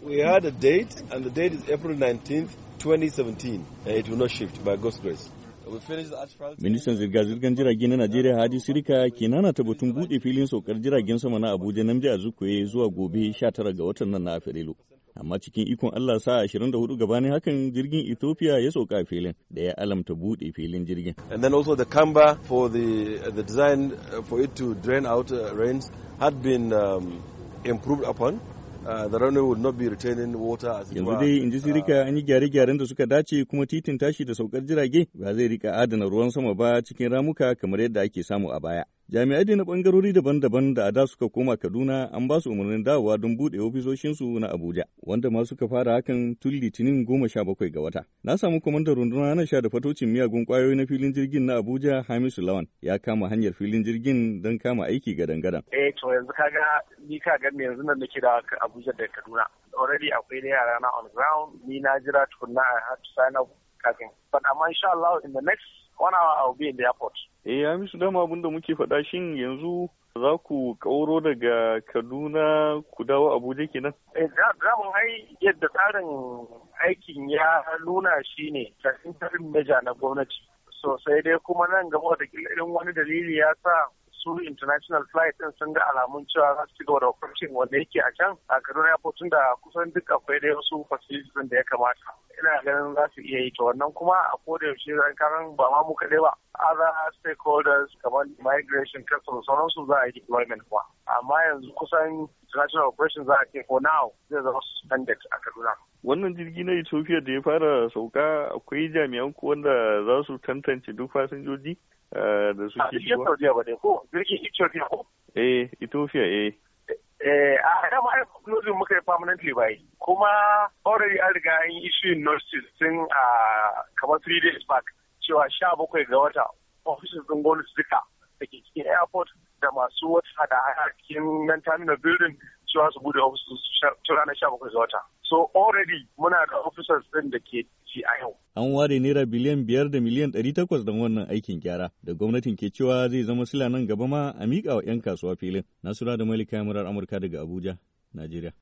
We had a date, and the date is April 19th, 2017. It will not shift by God's grace. Ministan zirga-zirgar jirage na Najeriya Hadi Sirika ke nanata batun buɗe filin saukar jiragen sama na Abuja Namdi Azikiwe zuwa gobe 19 ga watan nan na Afrilu. Amma cikin ikon Allah sa 24 gabanin hakan jirgin Ethiopia ya sauka filin da ya alamta buɗe filin jirgin. And then also the camber for the design for it to drain out rains had been improved upon. The runway would not be retaining water as it were. Yanzu dai in ji Sirika an yi gyare-gyaren da suka dace kuma titin tashi da saukar jirage ba zai rika adana ruwan sama ba cikin ramuka kamar yadda ake samu a baya. Jami'ai da na bangarori daban-daban da a da suka koma Kaduna an ba su umarnin dawowa don buɗe ofisoshinsu na Abuja, wanda ma suka fara hakan tun Litinin 17 ga wata. Na samu kwamandan rundunar hana sha da fatocin miyagun ƙwayoyi na filin jirgin na Abuja, Hamisu Lawan, ya kama hanyar filin jirgin don kama aiki gadan-gadan. To yanzu kaga yanzu nan nake da Abuja da Kaduna. Already akwai da yara na on ground, ni na jira tukunna I had to sign up kafin. But amma insha Allah in the next 1 hour I will be in the airport. Hamisu, dama abin da muke faɗa shin yanzu za ku kauro daga Kaduna ku dawo Abuja kenan? Zamun yadda tsarin aikin ya nuna shi ne tarin meja na gwamnati. So sai dai kuma nan gaba da irin wani dalili ya sa su international flight din sun ga alamun cewa za su ci gaba da operation wanda yake a can a Kaduna Airport tun da kusan duk akwai da wasu facilities da ya kamata. Ina ganin za su iya yi to wannan kuma a koda yaushe karan ba ma mu kaɗai ba. Other stakeholders kamar migration, customs, sauransu za a yi deployment kuma. Amma yanzu kusan international operations za a ce for now zai zama suspended a Kaduna. Wannan jirgi na Ethiopia da ya fara sauka akwai jami'an ku wanda za su tantance duk fasinjoji da suke shigowa. A Ethiopia ba ne ko? Jirgin Ethiopia ko? Ethiopia. A dama ai closing muka yi permanently bai. Kuma already an riga an yi issuing notice tun kamar 3 days back cewa 17 ga wata offices din gwamnati duka da ke cikin airport da masu wata hada cikin nan terminal building cewa su bude offices tun ranar 17 ga wata. So already muna da officers din da ke ci a yau. An ware naira biliyan 5 da miliyan 800 don wannan aikin gyara da gwamnatin ke cewa zai zama sila nan gaba ma a miƙa wa 'yan kasuwa filin. Nasura da Malika murar Amurka daga Abuja, Najeriya.